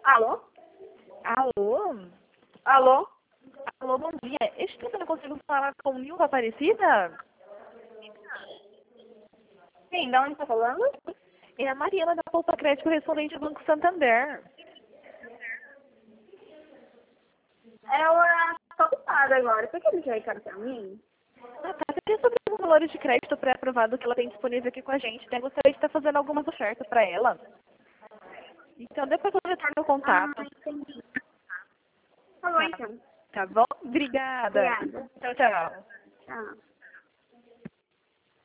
Alô? Alô? Alô? Alô, bom dia. Estou que eu não consigo falar com Nilva Aparecida? Sim, de onde está falando? É a Mariana da Poupa Crédito Correspondente ao Banco Santander. Ela está ocupada agora. Você quer deixar recado para mim? Ah, tá. Você tem sobre os valores de crédito pré-aprovado que ela tem disponível aqui com a gente. Até gostaria de estar fazendo algumas ofertas para ela. Então, depois eu retorno o Ah, contato. entendi. Tá bom, Tá, então. tá bom? Obrigada. Obrigada. Tchau, tchau. Tchau.